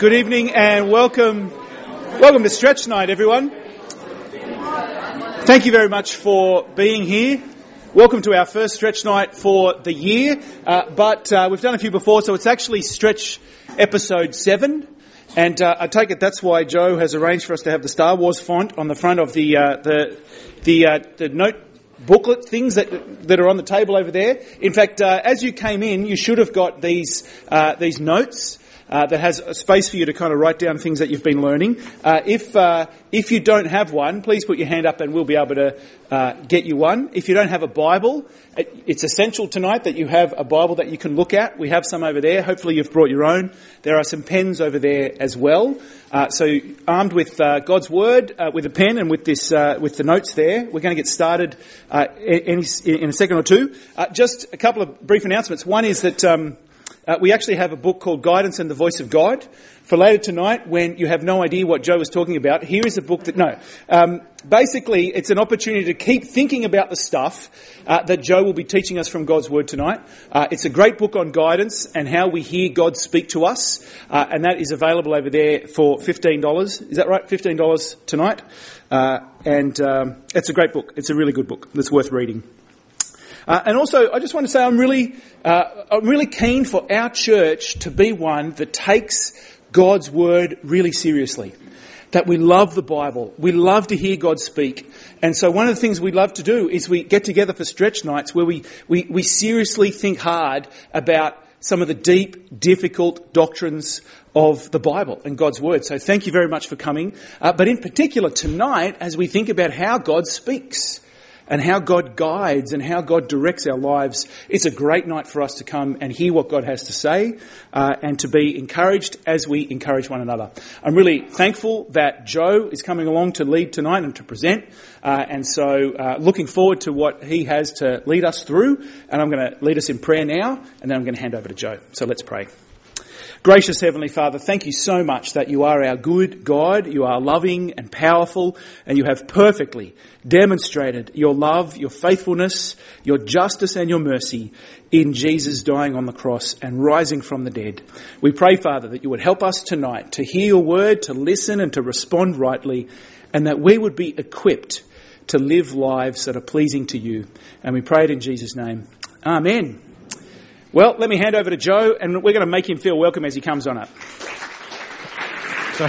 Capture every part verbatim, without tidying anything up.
Good evening and welcome welcome to Stretch Night, everyone. Thank you very much for being here. Welcome to our first Stretch Night for the year, uh, but uh, we've done a few before, so it's actually Stretch episode seven, and uh, I take it that's why Joe has arranged for us to have the Star Wars font on the front of the uh, the the, uh, the note booklet things that that are on the table over there. In fact, uh, as you came in, you should have got these uh, these notes. Uh, that has a space for you to kind of write down things that you've been learning. Uh, if uh, if you don't have one, please put your hand up and we'll be able to uh, get you one. If you don't have a Bible, it, it's essential tonight that you have a Bible that you can look at. We have some over there. Hopefully you've brought your own. There are some pens over there as well. Uh, so armed with uh, God's Word, uh, with a pen and with this uh, with the notes there, we're going to get started uh, in, in a second or two. Uh, just a couple of brief announcements. One is that Um, Uh, we actually have a book called Guidance and the Voice of God. For later tonight, when you have no idea what Joe was talking about, here is a book that, no. Um, basically, it's an opportunity to keep thinking about the stuff uh, that Joe will be teaching us from God's Word tonight. Uh, it's a great book on guidance and how we hear God speak to us. Uh, and that is available over there for fifteen dollars. Is that right? fifteen dollars tonight. Uh, and um, it's a great book. It's a really good book that's worth reading. Uh, and also, I just want to say I'm really, uh, I'm really keen for our church to be one that takes God's Word really seriously. That we love the Bible. We love to hear God speak. And so one of the things we love to do is we get together for stretch nights where we, we, we seriously think hard about some of the deep, difficult doctrines of the Bible and God's Word. So thank you very much for coming. Uh, but in particular tonight, as we think about how God speaks and how God guides and how God directs our lives, it's a great night for us to come and hear what God has to say uh, and to be encouraged as we encourage one another. I'm really thankful that Joe is coming along to lead tonight and to present. Uh, and so uh, looking forward to what he has to lead us through. And I'm going to lead us in prayer now, and then I'm going to hand over to Joe. So let's pray. Gracious Heavenly Father, thank you so much that you are our good God, you are loving and powerful, and you have perfectly demonstrated your love, your faithfulness, your justice and your mercy in Jesus dying on the cross and rising from the dead. We pray, Father, that you would help us tonight to hear your word, to listen and to respond rightly, and that we would be equipped to live lives that are pleasing to you. And we pray it in Jesus' name. Amen. Well, let me hand over to Joe, and we're going to make him feel welcome as he comes on up. So,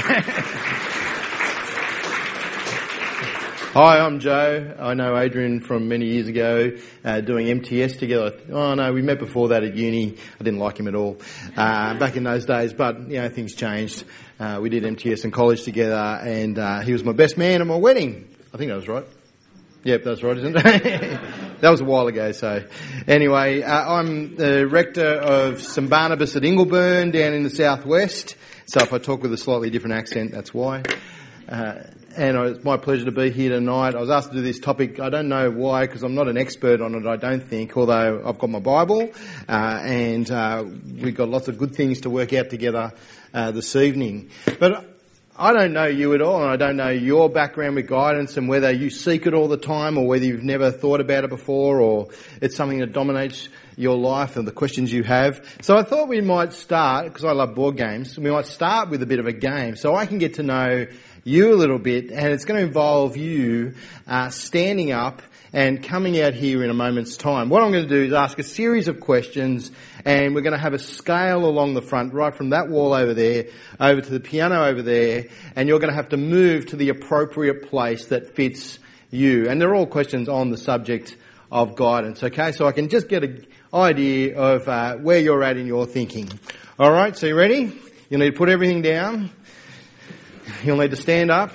hi, I'm Joe. I know Adrian from many years ago, uh, doing M T S together. Oh no, we met before that at uni. I didn't like him at all uh, back in those days, but you know things changed. Uh, we did M T S in college together, and uh, he was my best man at my wedding. I think that was right. Yep, that's right, isn't it? That was a while ago, so. Anyway, uh, I'm the rector of Saint Barnabas at Ingleburn down in the southwest. So if I talk with a slightly different accent, that's why. Uh, and it's my pleasure to be here tonight. I was asked to do this topic. I don't know why, because I'm not an expert on it, I don't think, although I've got my Bible. Uh, and uh, we've got lots of good things to work out together uh, this evening. But I don't know you at all, and I don't know your background with guidance and whether you seek it all the time or whether you've never thought about it before or it's something that dominates your life and the questions you have. So I thought we might start, because I love board games, we might start with a bit of a game so I can get to know you a little bit, and it's going to involve you uh, standing up and coming out here in a moment's time. What I'm going to do is ask a series of questions, and we're going to have a scale along the front, right from that wall over there, over to the piano over there, and you're going to have to move to the appropriate place that fits you. And they're all questions on the subject of guidance, okay? So I can just get an idea of uh, where you're at in your thinking. All right, so you ready? You'll need to put everything down. You'll need to stand up.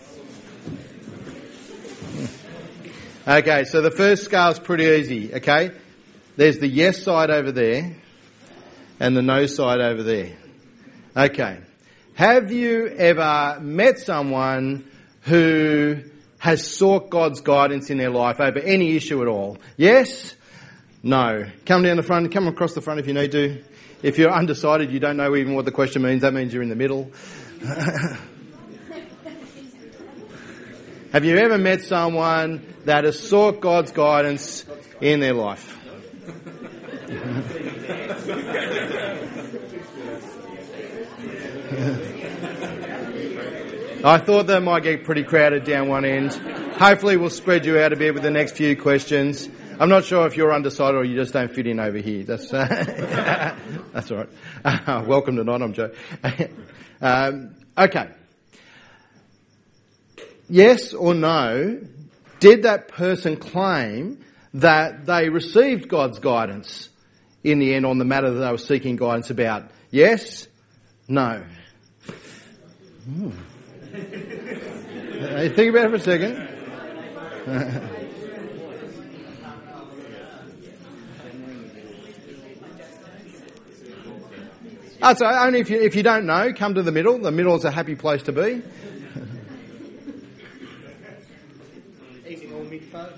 Okay, so the first scale is pretty easy, okay? There's the yes side over there and the no side over there. Okay. Have you ever met someone who has sought God's guidance in their life over any issue at all? Yes? No. Come down the front, come across the front if you need to. If you're undecided, you don't know even what the question means, that means you're in the middle. Have you ever met someone that has sought God's guidance in their life? I thought that might get pretty crowded down one end. Hopefully we'll spread you out a bit with the next few questions. I'm not sure if you're undecided or you just don't fit in over here. That's uh, that's all right. Uh, welcome tonight, I'm Joe. um, okay. Yes or no, did that person claim that they received God's guidance in the end on the matter that they were seeking guidance about? Yes? No? Hmm. Uh, think about it for a second. Oh, so only if you, if you don't know, come to the middle. The middle is a happy place to be. Eating all meat folks.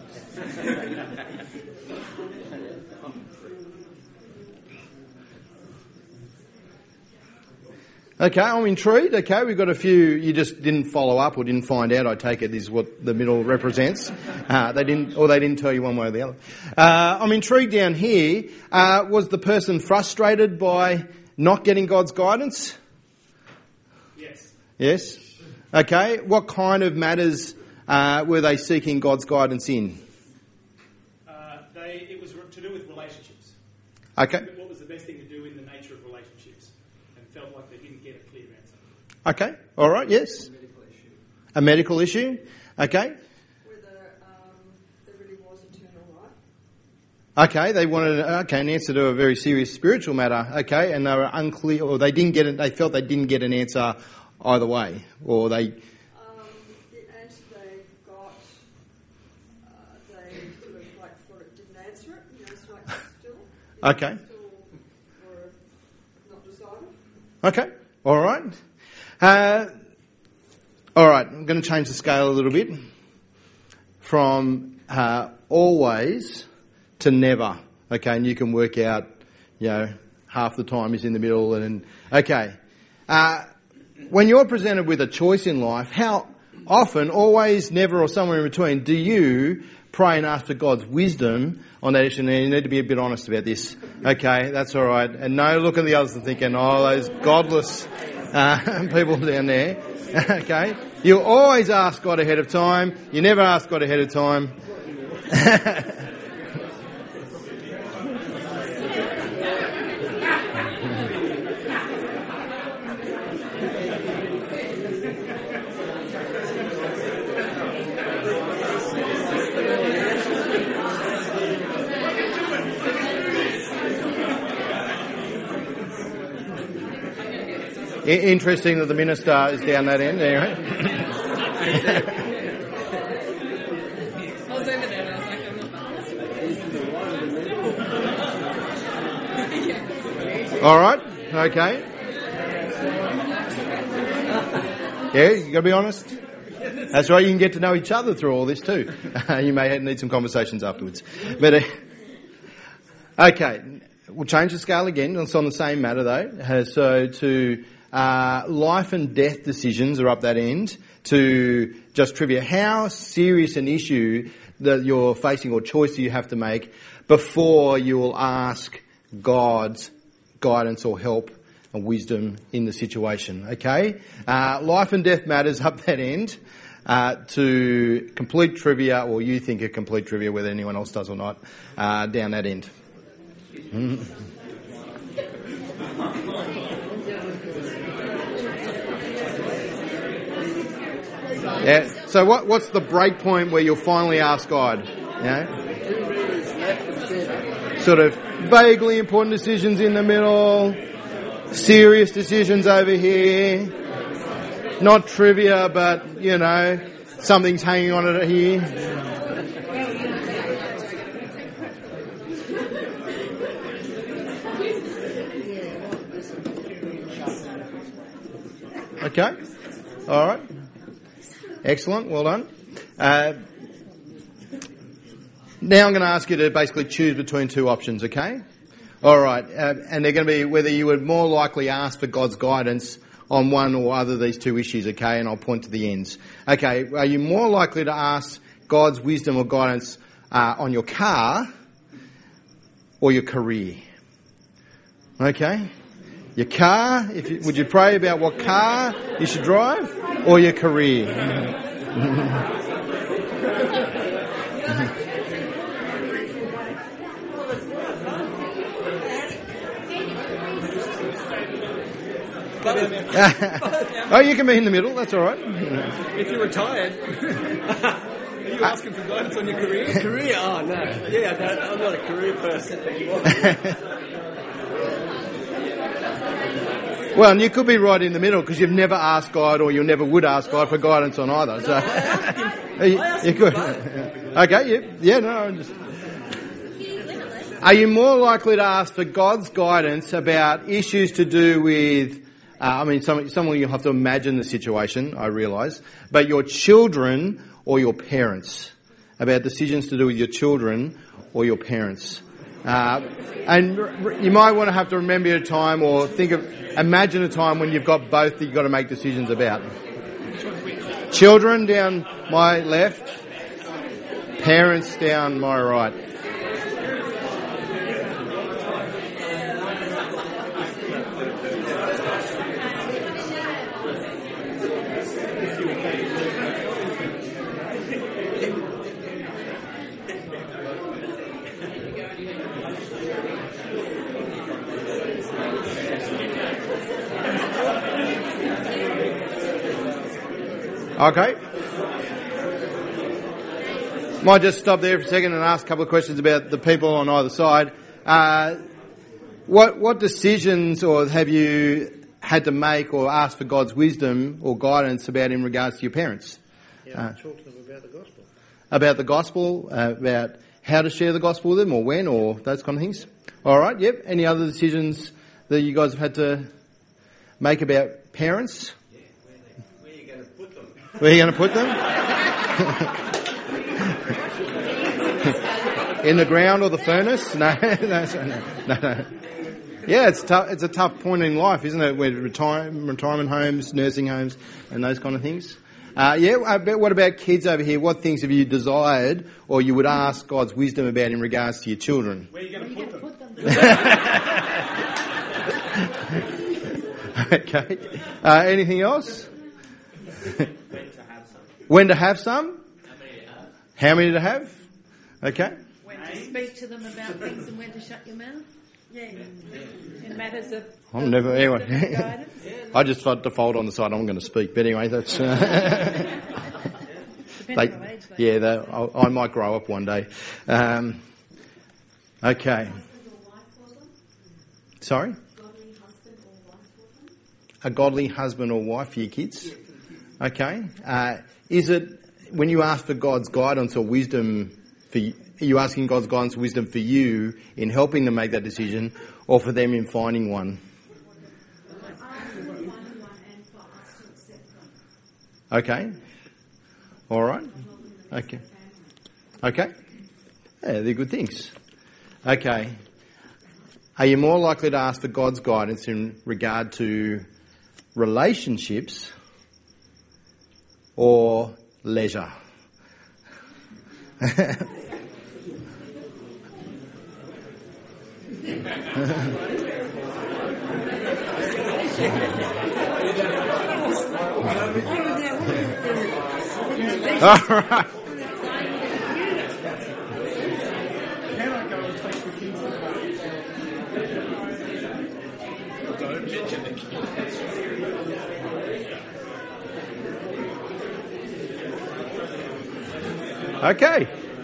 Okay, I'm intrigued. Okay, we've got a few you just didn't follow up or didn't find out. I take it is what the middle represents. Uh, they didn't, or they didn't tell you one way or the other. Uh, I'm intrigued down here. Uh, was the person frustrated by not getting God's guidance? Yes. Yes. Okay. What kind of matters uh, were they seeking God's guidance in? Uh, they, it was to do with relationships. Okay. What was the best thing to do in the nature of relationships? And felt like they didn't get a clear answer. Okay. All right. Yes. A medical issue. A medical issue. Okay. Whether um, there really was eternal life. Okay, they wanted okay an answer to a very serious spiritual matter. Okay, and they were unclear, or they didn't get it. They felt they didn't get an answer either way, or they. Um, the answer they got, uh, they sort of like thought it didn't answer it. You know, it's like still. Okay. Still were not decided. Okay. All right. Uh, all right. I'm going to change the scale a little bit from uh, always to never. Okay, and you can work out, you know, half the time is in the middle. And okay, uh, when you're presented with a choice in life, how often, always, never, or somewhere in between, do you pray and ask for God's wisdom on that issue? And you need to be a bit honest about this. Okay, that's all right. And no look at the others and thinking, oh, those godless uh, people down there. Okay, you always ask God ahead of time. You never ask God ahead of time. Interesting that the minister is down that end. Anyway. I was over there and I was like, I'm not. All right. Okay. Yeah, you got to be honest. That's right. You can get to know each other through all this too. You may need some conversations afterwards. But uh, okay, we'll change the scale again. It's on the same matter though. So to Uh, life and death decisions are up that end. To just trivia, how serious an issue that you're facing or choice you have to make before you will ask God's guidance or help and wisdom in the situation, okay? Uh, life and death matters up that end. Uh, to complete trivia, or you think are complete trivia, whether anyone else does or not, uh, down that end. Mm. Yeah. So what, what's the break point where you'll finally ask God? You know? Sort of vaguely important decisions in the middle, serious decisions over here, not trivia, but, you know, something's hanging on it here. Okay. All right. Excellent. Well done. Uh, now I'm going to ask you to basically choose between two options, okay? All right. Uh, and they're going to be whether you would more likely ask for God's guidance on one or other of these two issues, okay? And I'll point to the ends. Okay. Are you more likely to ask God's wisdom or guidance uh, on your car or your career? Okay? Your car? If you, would you pray about what car you should drive, or your career? Oh, you can be in the middle. That's all right. If you're retired, are you asking for guidance on your career? Career? Oh no. Yeah, no, I'm not a career person anymore. Well, and you could be right in the middle because you've never asked God, or you never would ask God for guidance on either. So you, you could. Okay. Yeah. Yeah. No. I'm just. Are you more likely to ask for God's guidance about issues to do with? Uh, I mean, some, some of you have to imagine the situation, I realise, but your children or your parents, about decisions to do with your children or your parents. Uh, and r- you might want to have to remember a time or think of, imagine a time when you've got both that you've got to make decisions about. Children down my left, parents down my right. Okay. Might just stop there for a second and ask a couple of questions about the people on either side. Uh, what what decisions or have you had to make or ask for God's wisdom or guidance about in regards to your parents? Yeah, Uh, talk to them about the gospel. About the gospel, uh, about how to share the gospel with them or when or those kind of things? All right, yep. Any other decisions that you guys have had to make about parents? Where are you going to put them? Where are you going to put them? In the ground or the furnace? No, no, no, no. Yeah, it's tough. It's a tough point in life, isn't it? With retire, retirement homes, nursing homes, and those kind of things. Uh, yeah. I bet, what about kids over here? What things have you desired, or you would ask God's wisdom about in regards to your children? Where are you going to put them? Okay. Uh, anything else? When to have some? How many to have? Okay. When to speak to them about things and when to shut your mouth. Yeah. In matters of I'm never anyway. guidance. I just default on the side I'm going to speak, but anyway, that's. Uh, Depending they, on age, though. yeah, they, I, I might grow up one day. Um, okay. Sorry. A godly husband or wife for your kids. Okay. Uh, is it when you ask for God's guidance or wisdom for you, are you asking God's guidance or wisdom for you in helping them make that decision, or for them in finding one? Okay. All right. Okay. Okay. Yeah, they're good things. Okay. Are you more likely to ask for God's guidance in regard to relationships or leisure? All right. Okay.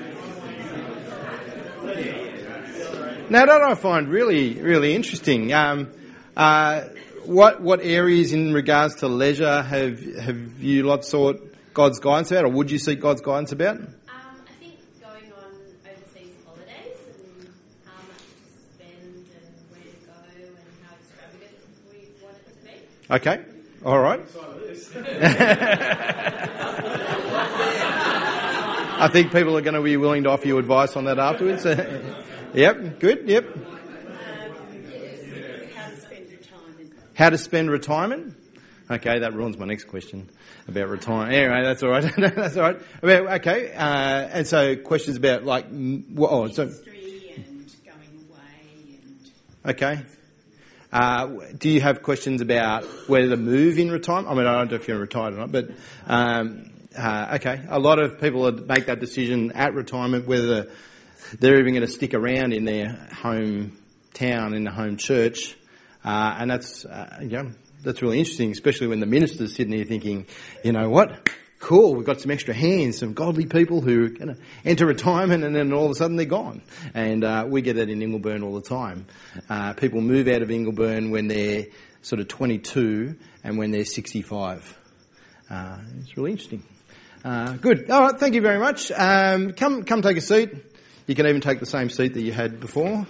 Now that I find really, really interesting. Um, uh, what what areas in regards to leisure have have you lot sought God's guidance about, or would you seek God's guidance about? Um, I think going on overseas holidays and how much to spend and where to go and how extravagant we want it to be. Okay. All right. I think people are going to be willing to offer you advice on that afterwards. Yep. Good. Yep. Um, how to spend retirement. How to spend retirement? Okay, that ruins my next question about retirement. Anyway, that's all right. That's all right. About, okay, uh, and so questions about like, mm, what, oh, so History and going away and... okay. Uh, do you have questions about whether to move in retirement? I mean, I don't know if you're retired or not, but um, uh, okay. A lot of people make that decision at retirement whether they're even going to stick around in their home town, in the home church, uh, and that's uh, you know, that's really interesting, especially when the minister's sitting here thinking, you know what? Cool, we've got some extra hands, some godly people who are going to enter retirement, and then all of a sudden they're gone. And uh, we get that in Ingleburn all the time. Uh, people move out of Ingleburn when they're sort of twenty-two and when they're sixty-five. Uh, it's really interesting. Uh, good. All right, thank you very much. Um, come, come take a seat. You can even take the same seat that you had before.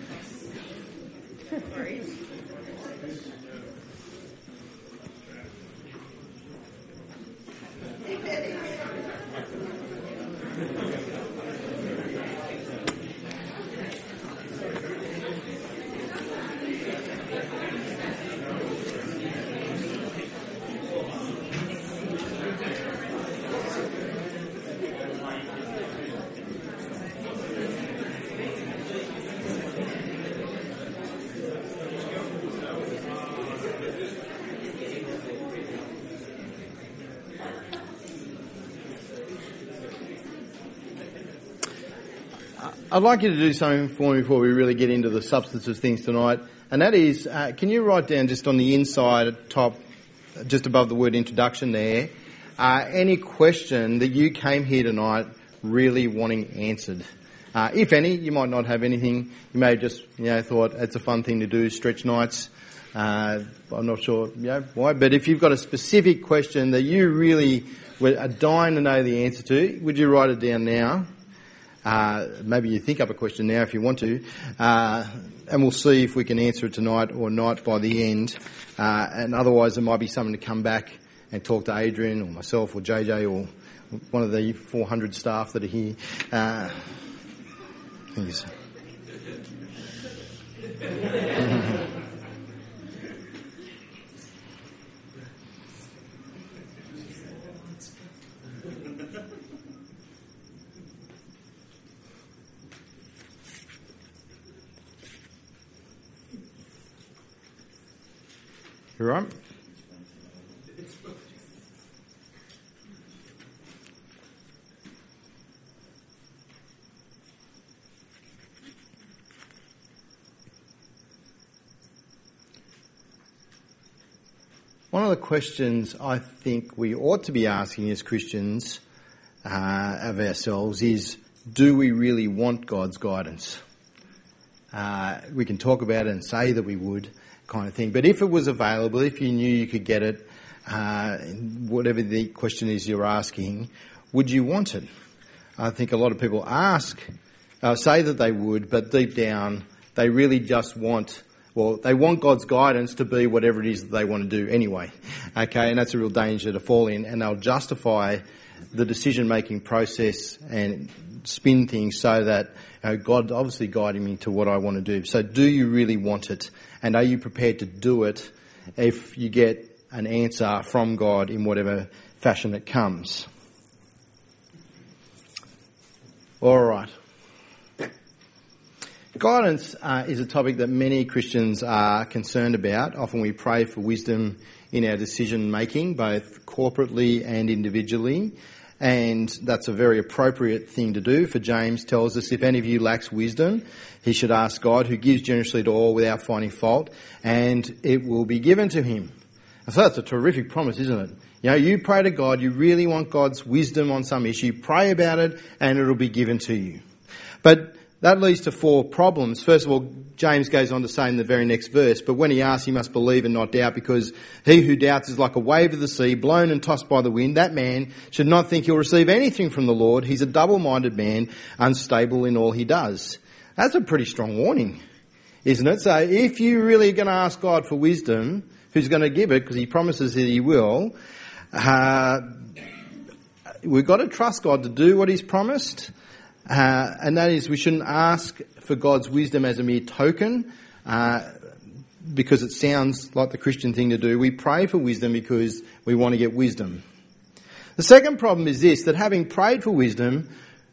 I'd like you to do something for me before we really get into the substance of things tonight, and that is, uh, can you write down just on the inside at top, just above the word introduction there, uh, any question that you came here tonight really wanting answered? Uh, if any, you might not have anything. You may have just, you know, thought it's a fun thing to do, stretch nights. Uh, I'm not sure, you know, why, but if you've got a specific question that you really are dying to know the answer to, would you write it down now? Uh, maybe you think up a question now if you want to, uh, and we'll see if we can answer it tonight or not by the end. Uh, and otherwise, there might be something to come back and talk to Adrian or myself or J J or one of the four hundred staff that are here. Uh, thanks. You all right? One of the questions I think we ought to be asking as Christians uh, of ourselves is, do we really want God's guidance? Uh, we can talk about it and say that we would, kind of thing. But if it was available, if you knew you could get it, uh, whatever the question is you're asking, would you want it? I think a lot of people ask, uh, say that they would, but deep down they really just want, well, they want God's guidance to be whatever it is that they want to do anyway. Okay, and that's a real danger to fall in, and they'll justify the decision-making process and spin things so that you know, God obviously guiding me to what I want to do. So do you really want it? And are you prepared to do it if you get an answer from God in whatever fashion it comes? All right. Guidance uh, is a topic that many Christians are concerned about. Often we pray for wisdom in our decision making, both corporately and individually. And that's a very appropriate thing to do, for James tells us, if any of you lacks wisdom, he should ask God, who gives generously to all without finding fault, and it will be given to him. And so that's a terrific promise, isn't it? You know, you pray to God, you really want God's wisdom on some issue, pray about it, and it'll be given to you. But that leads to four problems. First of all, James goes on to say in the very next verse, but when he asks, he must believe and not doubt, because he who doubts is like a wave of the sea, blown and tossed by the wind. That man should not think he'll receive anything from the Lord. He's a double-minded man, unstable in all he does. That's a pretty strong warning, isn't it? So if you really are going to ask God for wisdom, who's going to give it, because he promises that he will, uh, we've got to trust God to do what he's promised. Uh, and that is, we shouldn't ask for God's wisdom as a mere token, uh, because it sounds like the Christian thing to do. We pray for wisdom because we want to get wisdom. The second problem is this, that having prayed for wisdom,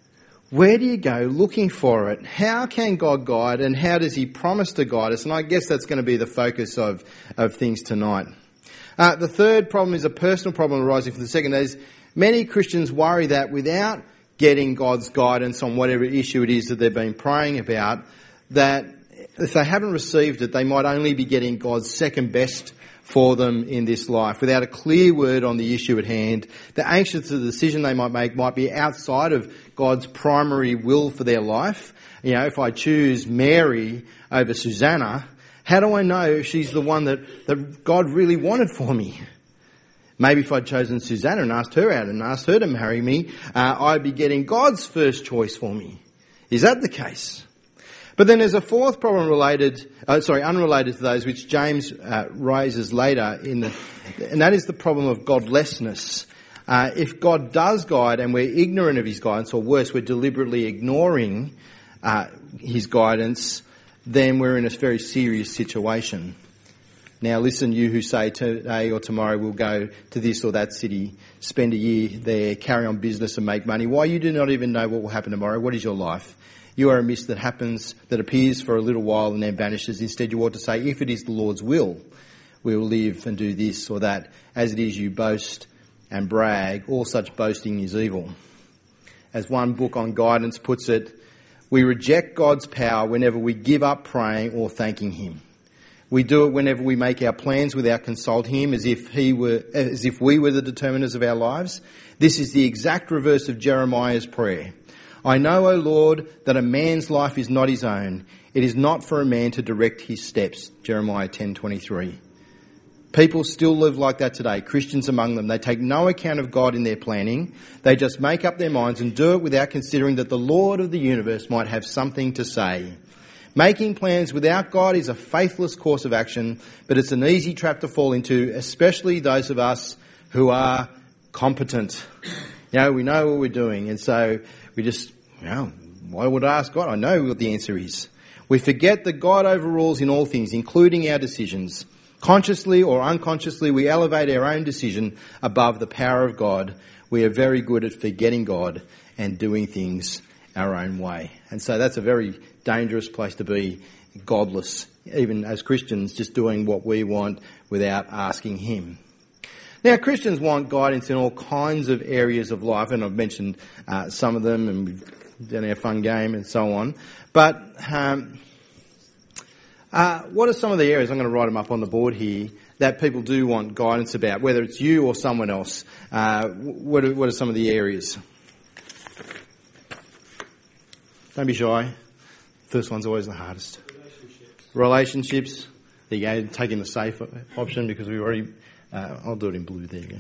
Where do you go looking for it? How can God guide, and how does he promise to guide us? And I guess that's going to be the focus of, of things tonight. Uh, the third problem is a personal problem arising from the second. That is, many Christians worry that without getting God's guidance on whatever issue it is that they've been praying about, that if they haven't received it, they might only be getting God's second best for them in this life. Without a clear word on the issue at hand, they're anxious that the decision they might make might be outside of God's primary will for their life. You know, if I choose Mary over Susanna, how do I know if she's the one that, that God really wanted for me? Maybe if I'd chosen Susanna and asked her out and asked her to marry me, uh, I'd be getting God's first choice for me. Is that the case? But then there's a fourth problem related, uh, sorry, unrelated to those, which James uh, raises later in the, and that is the problem of godlessness. Uh, if God does guide and we're ignorant of his guidance, or worse, we're deliberately ignoring uh, his guidance, then we're in a very serious situation. Now listen, you who say today or tomorrow we'll go to this or that city, spend a year there, carry on business and make money. Why, you do not even know what will happen tomorrow. What is your life? You are a mist that happens, that appears for a little while and then vanishes. Instead you ought to say, if it is the Lord's will, we will live and do this or that. As it is you boast and brag, all such boasting is evil. As one book on guidance puts it, we reject God's power whenever we give up praying or thanking him. We do it whenever we make our plans without consulting him, as if he were, as if we were the determiners of our lives. This is the exact reverse of Jeremiah's prayer. I know, O Lord, that a man's life is not his own. It is not for a man to direct his steps. Jeremiah ten twenty-three. People still live like that today, Christians among them. They take no account of God in their planning. They just make up their minds and do it without considering that the Lord of the universe might have something to say. Making plans without God is a faithless course of action, but it's an easy trap to fall into, especially those of us who are competent. You know, we know what we're doing, and so we just, you know, why would I ask God? I know what the answer is. We forget that God overrules in all things, including our decisions. Consciously or unconsciously, we elevate our own decision above the power of God. We are very good at forgetting God and doing things our own way. And so that's a very dangerous place to be, godless, even as Christians, just doing what we want without asking him. Now, Christians want guidance in all kinds of areas of life, and I've mentioned uh, some of them, and we've done our fun game and so on. But um, uh, what are some of the areas, I'm going to write them up on the board here, that people do want guidance about, whether it's you or someone else? Uh, what, are, what are some of the areas? Don't be shy. First one's always the hardest. Relationships. Relationships. There you go, taking the safe option because we already... Uh, I'll do it in blue there again.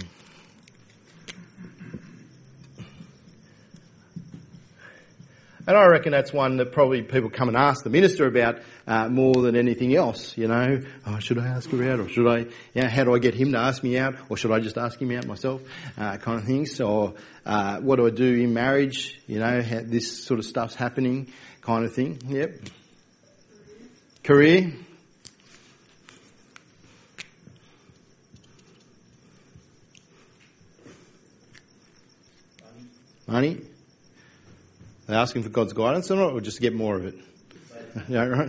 And I reckon that's one that probably people come and ask the minister about uh, more than anything else, you know. Oh, should I ask her out, or should I, you know, how do I get him to ask me out, or should I just ask him out myself, uh, kind of things. Or uh, what do I do in marriage, you know, how this sort of stuff's happening, kind of thing. Yep. Career. Money. They're asking for God's guidance or not, or just to get more of it? Yeah, right.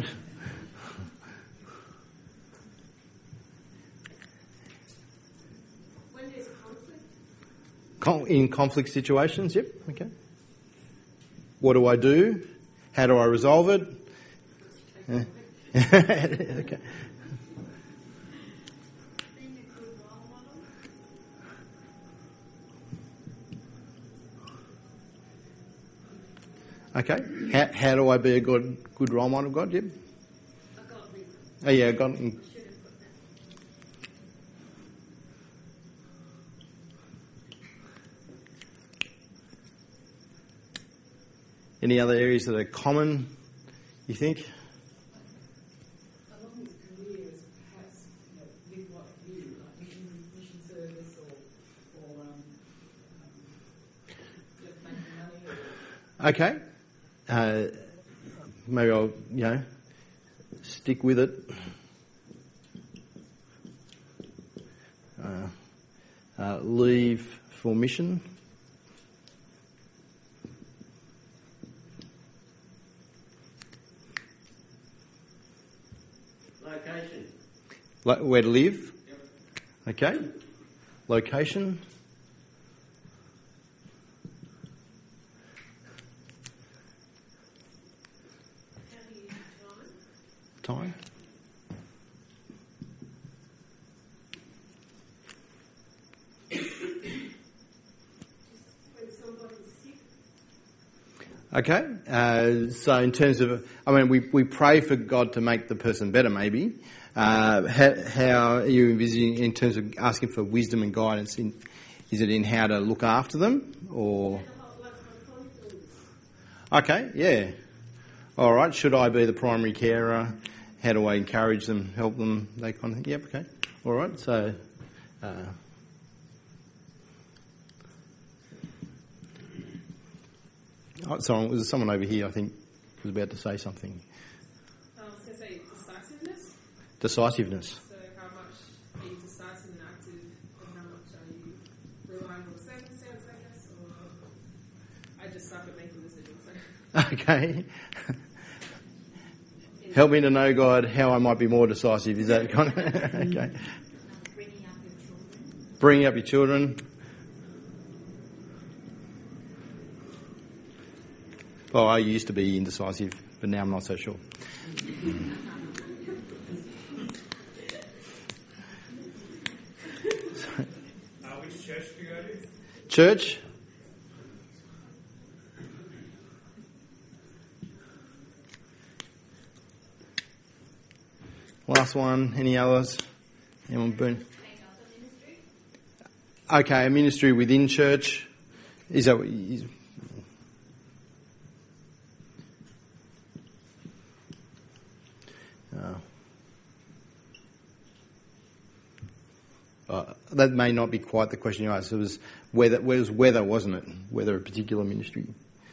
When there's conflict? Con- in conflict situations, yep, okay. What do I do? How do I resolve it? Yeah. Okay. Okay. How, how do I be a good good role model of God? Yep. Oh yeah, God. Any other areas that are common, you think? Along with careers, perhaps, you know, with what you do, like mission, mission service or, or um, um, just making money. Or... Okay. Uh, maybe I'll, you know, stick with it. Uh, uh, leave for mission. Lo- where to live? Okay. Location? How do you use time? Time? When somebody's sick, Okay. Uh, so in terms of, I mean, we, we pray for God to make the person better, maybe. Uh, how, how are you envisaging in terms of asking for wisdom and guidance? In, is it in how to look after them, or? Okay, yeah. All right. Should I be the primary carer? How do I encourage them, help them? That kind of thing. Yep. Okay. All right. So. Uh, oh, sorry, was there someone over here? I think was about to say something. Um, I was going to say decisiveness. Decisiveness. So how much are you decisive and active, and how much are you relying on circumstance, I guess, or I just suck at making decisions. So. Okay. Help me to know, God, how I might be more decisive. Is that kind of okay? Bringing up your children. Bringing up your children. Well, I used to be indecisive, but now I'm not so sure. Uh, which church do you go to? Church. Last one. Any others? Anyone been? Okay, a ministry within church. Is that what you, oh. Uh, that may not be quite the question you asked. It was whether, it was whether, wasn't it? Whether a particular ministry.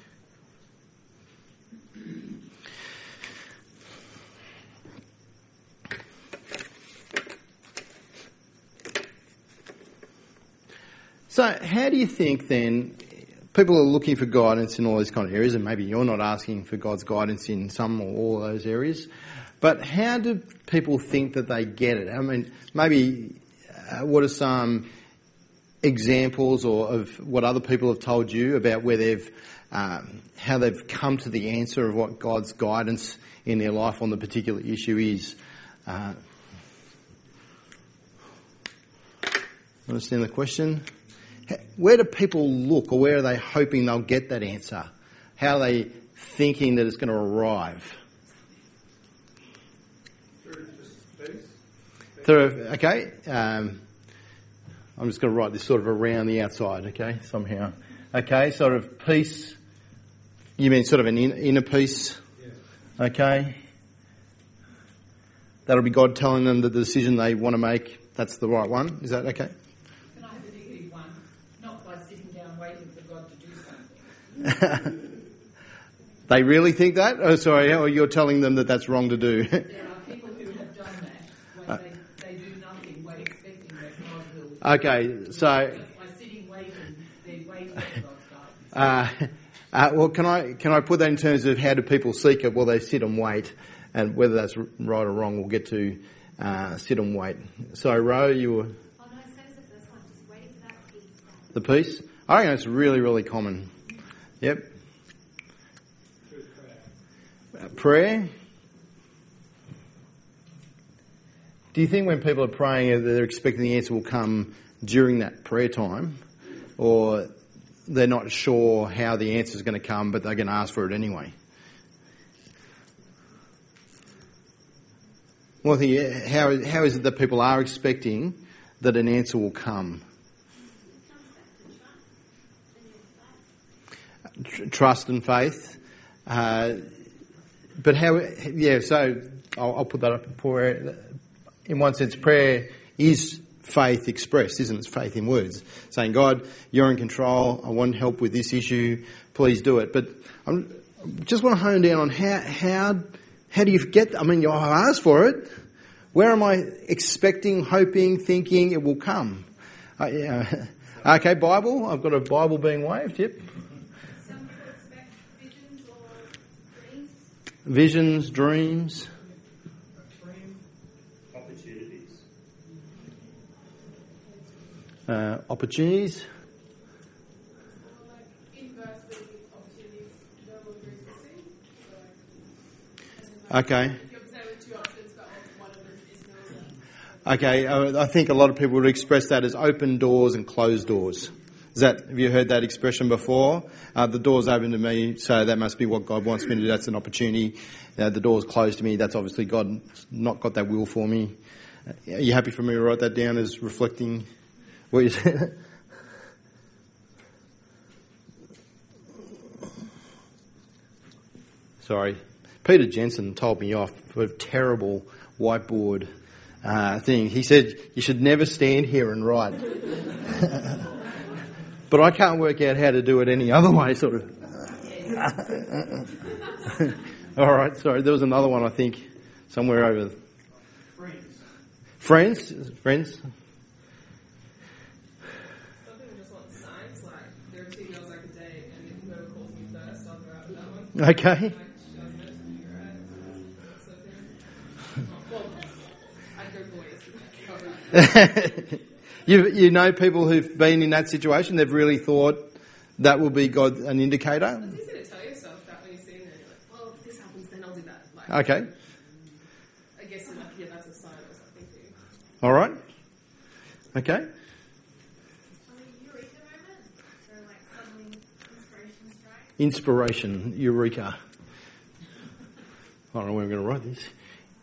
So how do you think then, people are looking for guidance in all these kind of areas, and maybe you're not asking for God's guidance in some or all of those areas, but how do people think that they get it? I mean, maybe uh, what are some examples or of what other people have told you about where they've, um, how they've come to the answer of what God's guidance in their life on the particular issue is? Uh, understand the question? Where do people look, or where are they hoping they'll get that answer? How are they thinking that it's going to arrive? Through, okay. Um, I'm just going to write this sort of around the outside, okay, somehow. Okay, sort of peace. You mean sort of an in, inner peace? Yeah. Okay. That'll be God telling them that the decision they want to make, that's the right one. Is that okay? Can I have a negative one? Not by sitting down waiting for God to do something. They really think that? Oh, sorry, or you're telling them that that's wrong to do? There are people who have done that, where they, they do nothing, wait expecting that God will. Okay, so... Just by sitting waiting, they're waiting for God's guidance. Uh, uh, well, can I can I put that in terms of how do people seek it? Well, they sit and wait, and whether that's right or wrong, we'll get to uh, sit and wait. So, Ro, you were... Oh no, same as the first one, just waiting for that peace. The peace? I reckon it's really, really common. Yep. Uh, prayer. Do you think when people are praying, they're expecting the answer will come during that prayer time, or they're not sure how the answer is going to come, but they're going to ask for it anyway? Well, I think, how, how is it that people are expecting that an answer will come? Trust and faith. Uh, but how, yeah, so I'll, I'll put that up. Prayer, in one sense, prayer is faith expressed, isn't it? It's faith in words. Saying, God, you're in control. I want help with this issue. Please do it. But I just want to hone down on how, how, how do you get, I mean, you asked for it. Where am I expecting, hoping, thinking it will come? Uh, yeah. Okay, Bible. I've got a Bible being waved. Yep. Some people expect visions or dreams. Visions, dreams. Opportunities. Uh, opportunities. Or like inversely, opportunities no longer existing. So like, Okay. you're presented with two options, but one of them is no longer. Okay, uh, I think a lot of people would express that as open doors and closed doors. Is that, have you heard that expression before? Uh, the door's open to me, so that must be what God wants me to do. That's an opportunity. Uh, the door's closed to me. That's obviously God not got that will for me. Uh, are you happy for me to write that down as reflecting what you said? Sorry. Peter Jensen told me off for a terrible whiteboard uh, thing. He said, you should never stand here and write. But I can't work out how to do it any other way, sort of. All right, sorry. There was another one, I think, somewhere over. Friends. Friends? Friends? Some people just want signs, like there are two girls I could date, and whoever calls me first, I'll go out with that one. Okay. Like, she doesn't know, you're right. That's okay. Well, I'd go for boys because I cover. You you know people who've been in that situation, they've really thought that will be God an indicator? It's easy to tell yourself that when you're sitting there, you're like, well, if this happens, then I'll do that. Like, Okay. I guess you're like, yeah, that's a sign or something for you. All right. Okay. On a eureka moment, so like suddenly inspiration strikes. Inspiration, eureka. I don't know where I'm going to write this.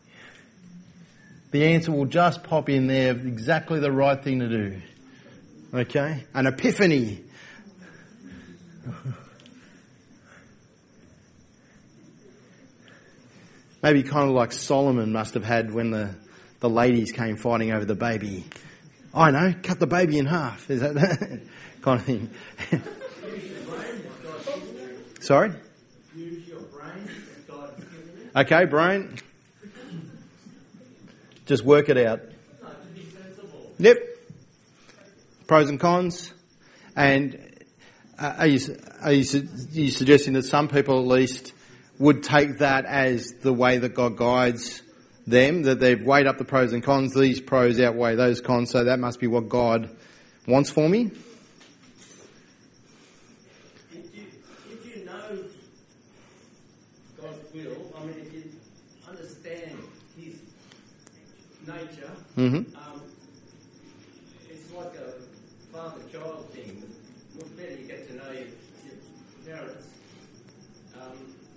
The answer will just pop in there, exactly the right thing to do. Okay? An epiphany. Maybe kind of like Solomon must have had when the, the ladies came fighting over the baby. I know, cut the baby in half. Is that that kind of thing? Sorry? Use your brain. God has given you. Okay, brain. Just work it out. No, to be sensible. Yep. Pros and cons. And uh, are, you, are, you, are you suggesting that some people at least would take that as the way that God guides them, that they've weighed up the pros and cons, these pros outweigh those cons, so that must be what God wants for me? If you, if you know God's will, I mean, if you understand His nature, Mm-hmm. um, it's like a father-child thing. The better you get to know your, your parents, um,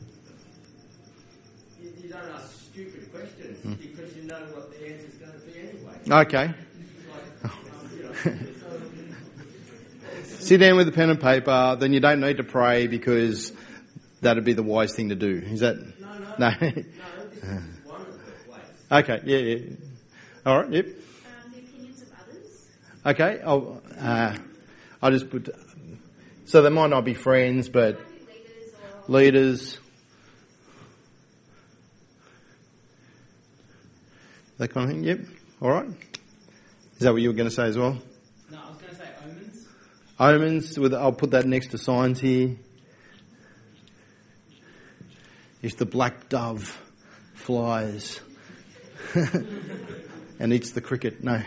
you, you don't ask stupid questions Mm. because you know what the answer's going to be anyway. Okay. Like, um, you know, so, Sit down with a pen and paper, then you don't need to pray because that'd be the wise thing to do. Is that? no, no, No. no, this is one of the ways. Okay, yeah, yeah. All right, yep. Um, the opinions of others. Okay, I'll, uh, I'll just put... So they might not be friends, but Might be leaders or leaders... That kind of thing, yep. All right. Is that what you were going to say as well? No, I was going to say omens. Omens, with, I'll put that next to signs here. If the black dove flies and eats the cricket, no.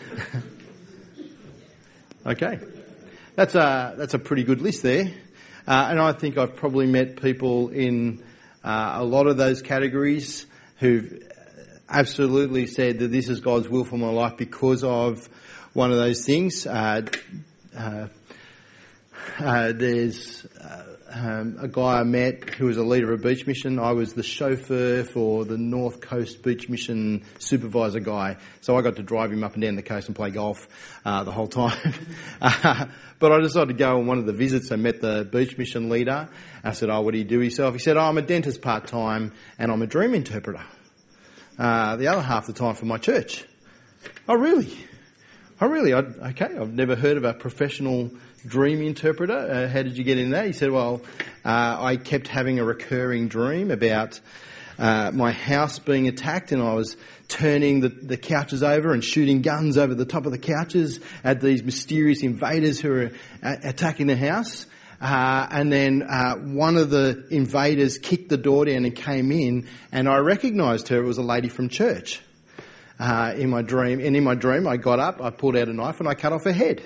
Okay, that's a that's a pretty good list there, uh, and I think I've probably met people in uh, a lot of those categories who've absolutely said that this is God's will for my life because of one of those things. Uh, uh, uh, there's uh, um, a guy I met who was a leader of a beach mission. I was the chauffeur for the North Coast Beach Mission supervisor guy. So I got to drive him up and down the coast and play golf uh, the whole time. uh, but I decided to go on one of the visits and met the beach mission leader. I said, oh, what do you do yourself? He said, oh, I'm a dentist part-time and I'm a dream interpreter. Uh, the other half of the time for my church. Oh, really? Oh, really? I, okay, I've never heard of a professional dream interpreter. Uh, how did you get in that? He said, well, uh, I kept having a recurring dream about uh, my house being attacked, and I was turning the, the couches over and shooting guns over the top of the couches at these mysterious invaders who were a- attacking the house. Uh, and then uh, one of the invaders kicked the door down and came in, and I recognised her. It was a lady from church. uh, in my dream. And in my dream, I got up, I pulled out a knife and I cut off her head.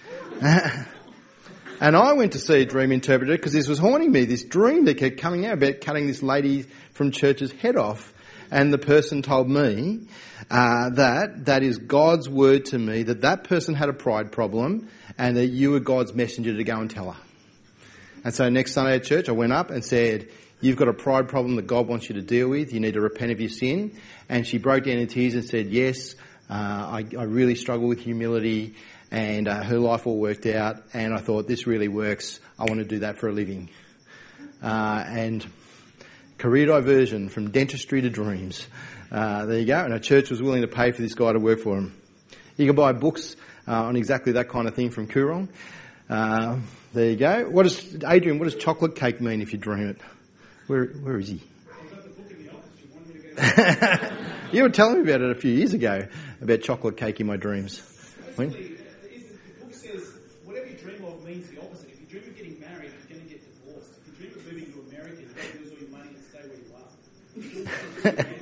And I went to see a dream interpreter because this was haunting me, this dream that kept coming out about cutting this lady from church's head off. And the person told me uh, that that is God's word to me, that that person had a pride problem and that you were God's messenger to go and tell her. And so next Sunday at church, I went up and said, you've got a pride problem that God wants you to deal with. You need to repent of your sin. And she broke down in tears and said, yes, uh, I, I really struggle with humility. And uh, her life all worked out. And I thought, this really works. I want to do that for a living. Uh, and career diversion from dentistry to dreams. Uh, there you go. And our church was willing to pay for this guy to work for him. You can buy books uh, on exactly that kind of thing from Koorong. Uh, there you go. What does, Adrian, what does chocolate cake mean if you dream it? Where, where is he? I've got the book in the office. You want me to go? You were telling me about it a few years ago, about chocolate cake in my dreams. When? Basically, the book says whatever you dream of means the opposite. If you dream of getting married, you're going to get divorced. If you dream of moving to America, you're going to lose all your money and stay where you are.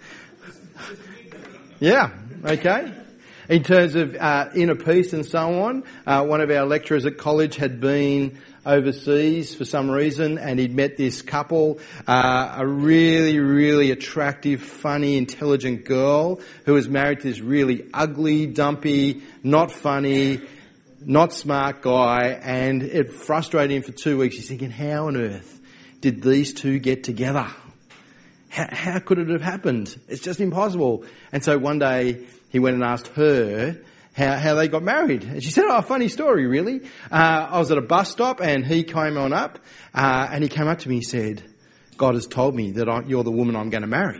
Yeah, okay. In terms of uh, inner peace and so on, uh, one of our lecturers at college had been overseas for some reason and he'd met this couple, uh, a really, really attractive, funny, intelligent girl who was married to this really ugly, dumpy, not funny, not smart guy, and it frustrated him for two weeks. He's thinking, how on earth did these two get together? How, how could it have happened? It's just impossible. And so one day he went and asked her how, how they got married. And she said, oh, funny story, really. Uh, I was at a bus stop and he came on up uh, and he came up to me and said, God has told me that I, you're the woman I'm going to marry.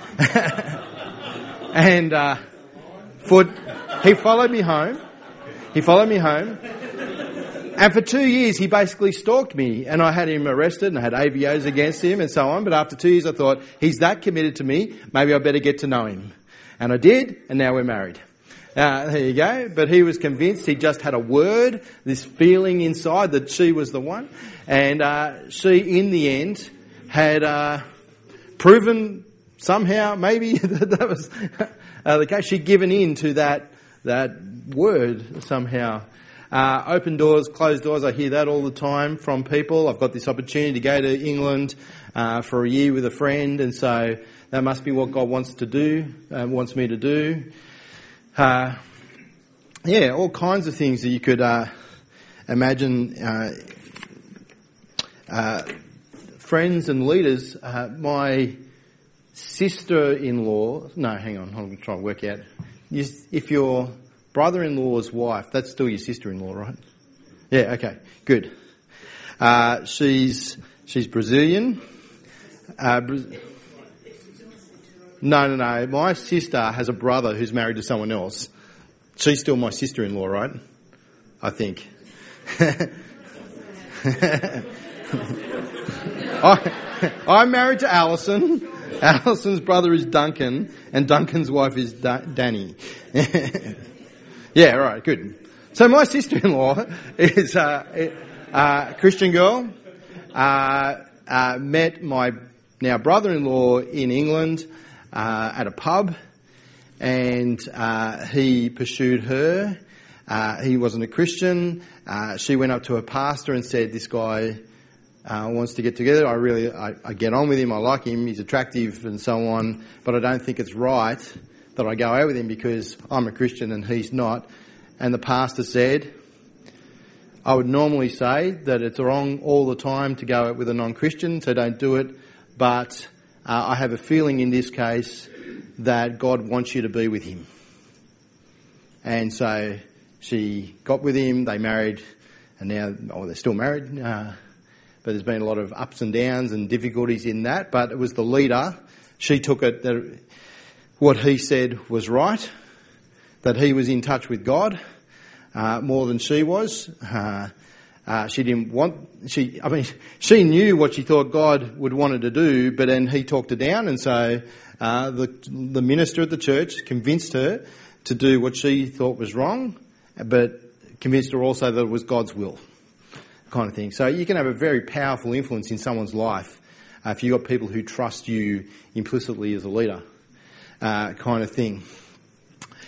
and uh, for, he followed me home. He followed me home. And for two years, he basically stalked me, and I had him arrested and I had A V Os against him and so on. But after two years, I thought, he's that committed to me, maybe I better get to know him. And I did, and now we're married. Uh, there you go. But he was convinced he just had a word, this feeling inside that she was the one. And uh, she, in the end, had uh, proven somehow, maybe, that that was uh, the case. She'd given in to that, that word somehow. Uh, open doors, closed doors, I hear that all the time from people. I've got this opportunity to go to England uh, for a year with a friend, and so that must be what God wants to do, uh, wants me to do. Uh, yeah, all kinds of things that you could uh, imagine. Uh, uh, friends and leaders, uh, my sister-in-law, no, hang on, I'm trying to work out. You, if you're brother-in-law's wife, that's still your sister-in-law, right? Yeah, okay, good. Uh, she's she's Brazilian. Uh, Bra- no, no, no. My sister has a brother who's married to someone else. She's still my sister-in-law, right? I think. I, I'm married to Alison. Alison's brother is Duncan, and Duncan's wife is da- Danny. Yeah, right, good. So my sister-in-law is uh, a Christian girl, uh, uh, met my now brother-in-law in England uh, at a pub, and uh, he pursued her. Uh, he wasn't a Christian. Uh, she went up to her pastor and said, this guy uh, wants to get together. I really, I, I get on with him, I like him, he's attractive and so on, but I don't think it's right that I go out with him because I'm a Christian and he's not. And the pastor said, I would normally say that it's wrong all the time to go out with a non-Christian, so don't do it. But uh, I have a feeling in this case that God wants you to be with him. And so she got with him, they married, and now, oh, they're still married. Uh, but there's been a lot of ups and downs and difficulties in that. But it was the leader. She took it that what he said was right, that he was in touch with God uh, more than she was. Uh, uh, she didn't want, she, I mean, she knew what she thought God would want her to do, but then he talked her down, and so uh, the, the minister at the church convinced her to do what she thought was wrong, but convinced her also that it was God's will, kind of thing. So you can have a very powerful influence in someone's life uh, if you've got people who trust you implicitly as a leader, uh, kind of thing.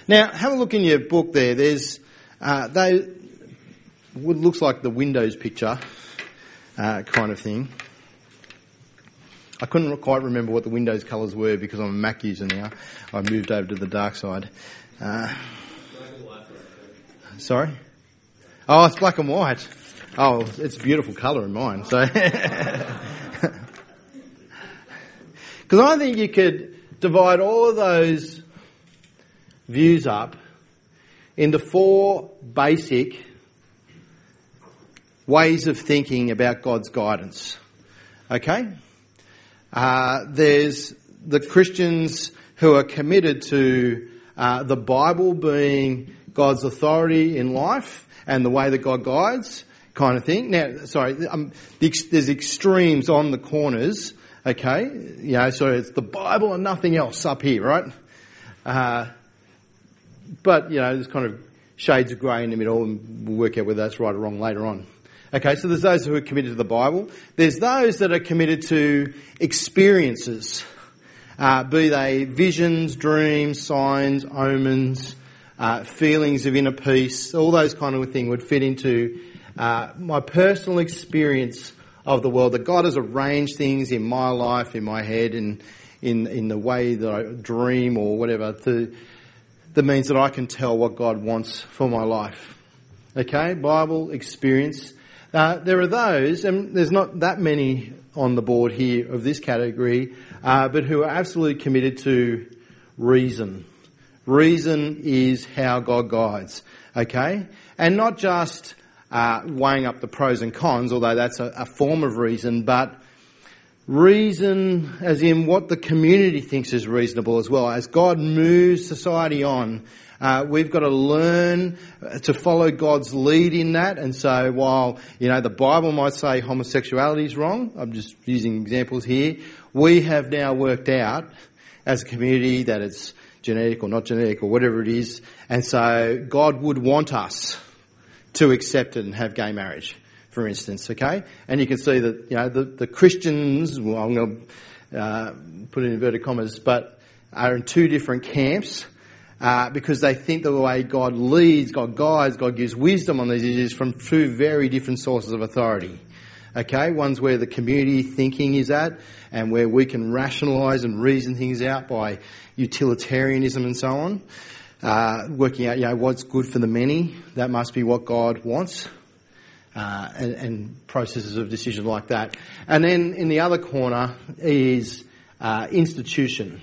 Now, have a look in your book there. There's, uh, they, what looks like the Windows picture, uh, kind of thing. I couldn't quite remember what the Windows colours were because I'm a Mac user now. I moved over to the dark side. Uh, sorry? Oh, it's black and white. Oh, it's a beautiful colour in mine. So, because I think you could divide all of those views up into four basic ways of thinking about God's guidance. Okay? Uh, there's the Christians who are committed to uh, the Bible being God's authority in life and the way that God guides, kind of thing. Now, sorry, um, the, there's extremes on the corners, okay? You know, so it's the Bible and nothing else up here, right? Uh, but, you know, there's kind of shades of grey in the middle, and we'll work out whether that's right or wrong later on. Okay, so there's those who are committed to the Bible. There's those that are committed to experiences, uh, be they visions, dreams, signs, omens, uh, feelings of inner peace, all those kind of things would fit into uh, my personal experience of the world, that God has arranged things in my life, in my head, and in, in the way that I dream or whatever, to, that means that I can tell what God wants for my life. Okay, Bible, experience. Uh, there are those, and there's not that many on the board here of this category, uh, but who are absolutely committed to reason. Reason is how God guides, okay? And not just uh, weighing up the pros and cons, although that's a, a form of reason, but reason as in what the community thinks is reasonable as well. As God moves society on, Uh, we've got to learn to follow God's lead in that. And so while, you know, the Bible might say homosexuality is wrong, I'm just using examples here, we have now worked out as a community that it's genetic or not genetic or whatever it is. And so God would want us to accept it and have gay marriage, for instance, okay? And you can see that, you know, the, the Christians, well, I'm going to uh, put it in inverted commas, but are in two different camps. Uh, because they think the way God leads, God guides, God gives wisdom on these issues from two very different sources of authority. Okay, one's where the community thinking is at, and where we can rationalise and reason things out by utilitarianism and so on. Uh, working out, you know, what's good for the many, that must be what God wants. Uh, and, and processes of decision like that. And then in the other corner is uh, institution.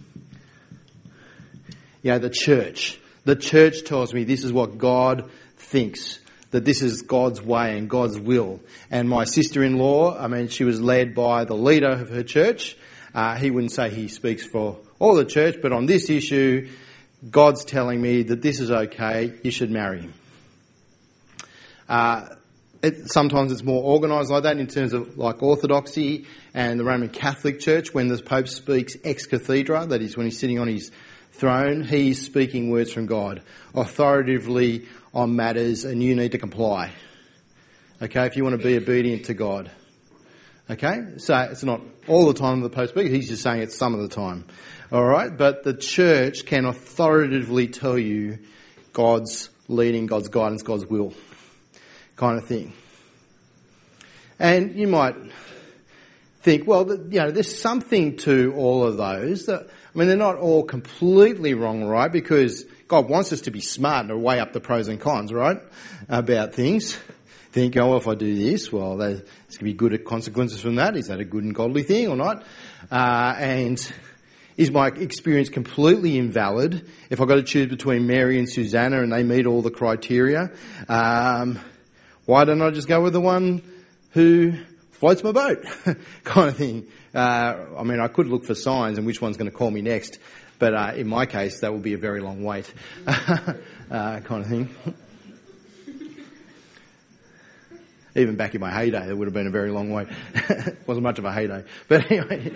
You know, the church. The church tells me this is what God thinks, that this is God's way and God's will. And my sister-in-law, I mean, she was led by the leader of her church. Uh, he wouldn't say he speaks for all the church, but on this issue, God's telling me that this is okay, you should marry him. Uh, it, sometimes it's more organised like that in terms of like Orthodoxy and the Roman Catholic Church. When the Pope speaks ex cathedra, that is when he's sitting on his throne, he's speaking words from God authoritatively on matters, and you need to comply. Okay, if you want to be obedient to God. Okay, so it's not all the time the Pope speaks, he's just saying it's some of the time. All right, but the church can authoritatively tell you God's leading, God's guidance, God's will, kind of thing. And you might think, well, you know, there's something to all of those. That, I mean, they're not all completely wrong, right? Because God wants us to be smart and to weigh up the pros and cons, right, about things. Think, oh, well, if I do this, well, there's going to be good consequences from that. Is that a good and godly thing or not? Uh, and is my experience completely invalid if I've got to choose between Mary and Susanna and they meet all the criteria? Um, why don't I just go with the one who floats my boat, kind of thing? Uh, I mean, I could look for signs and which one's going to call me next, but uh, in my case, that would be a very long wait, uh, kind of thing. Even back in my heyday, it would have been a very long wait. Wasn't much of a heyday, but anyway.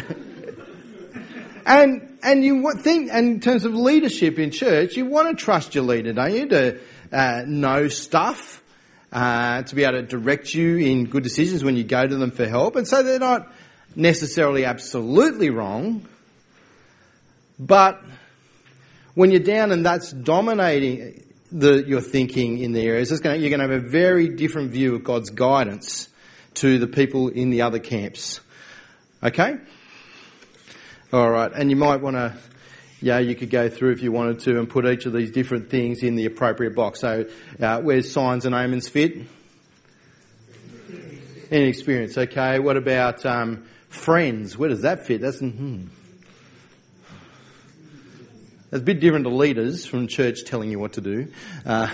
and and you think, and in terms of leadership in church, you want to trust your leader, don't you, to uh, know stuff, uh, to be able to direct you in good decisions when you go to them for help, and so they're not necessarily absolutely wrong, but when you're down and that's dominating the, your thinking in the areas, it's gonna, you're going to have a very different view of God's guidance to the people in the other camps. Okay? All right. And you might want to, yeah, you could go through if you wanted to and put each of these different things in the appropriate box. So uh, where's signs and omens fit? Inexperience. Okay. What about um, friends? Where does that fit? That's... Hmm. That's a bit different to leaders from church telling you what to do. Uh,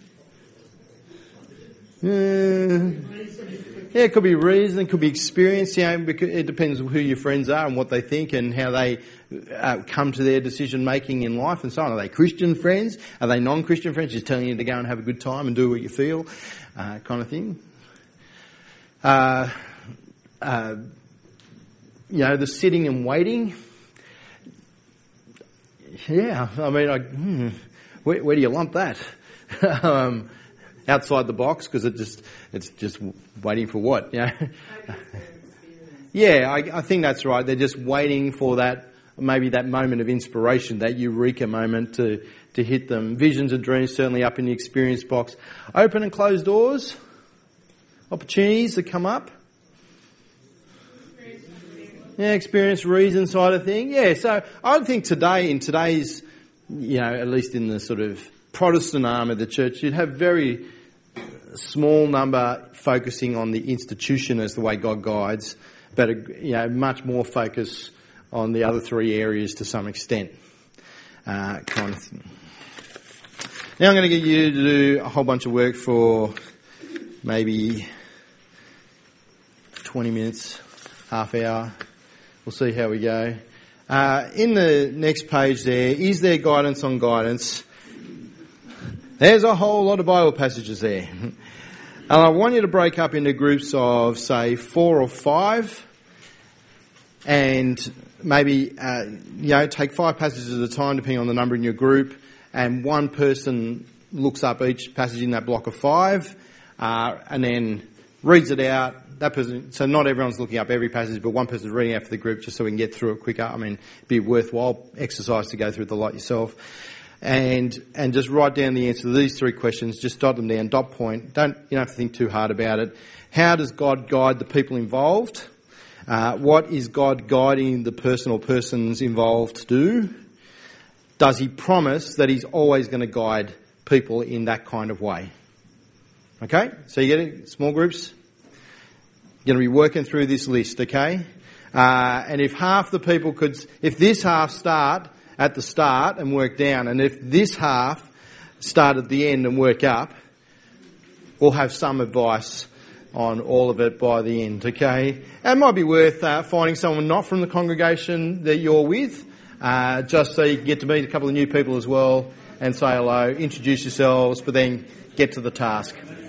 yeah, it could be reason, it could be experience. You know, because it depends on who your friends are and what they think and how they uh, come to their decision making in life and so on. Are they Christian friends? Are they non-Christian friends just telling you to go and have a good time and do what you feel, uh, kind of thing? Uh, uh, you know, the sitting and waiting. Yeah, I mean, I, hmm, where, where do you lump that? um, outside the box, because it just it's just waiting for what? You know? Yeah, I, I think that's right. They're just waiting for that, maybe that moment of inspiration, that eureka moment to to hit them. Visions and dreams certainly up in the experience box. Open and closed doors, opportunities that come up. Yeah, experience, reason side of thing. Yeah, so I think today, in today's, you know, at least in the sort of Protestant arm of the church, you'd have very small number focusing on the institution as the way God guides, but, you know, much more focus on the other three areas to some extent. Uh, kind of thing. Now I'm going to get you to do a whole bunch of work for maybe twenty minutes, half hour. We'll see how we go. Uh, in the next page there, is there guidance on guidance? There's a whole lot of Bible passages there. And I want you to break up into groups of, say, four or five, and maybe, uh, you know, take five passages at a time, depending on the number in your group, and one person looks up each passage in that block of five, uh, and then reads it out. That person, so not everyone's looking up every passage, but one person's reading out for the group just so we can get through it quicker. I mean, it'd be a worthwhile exercise to go through the lot yourself. And and just write down the answer to these three questions. Just dot them down, dot point. Don't, you don't have to think too hard about it. How does God guide the people involved? Uh, what is God guiding the person or persons involved to do? Does he promise that he's always going to guide people in that kind of way? Okay? So you get it? Small groups? You're going to be working through this list, okay? Uh, and if half the people could, if this half start at the start and work down, and if this half start at the end and work up, we'll have some advice on all of it by the end, okay? And it might be worth uh, finding someone not from the congregation that you're with, uh, just so you can get to meet a couple of new people as well and say hello, introduce yourselves, but then get to the task.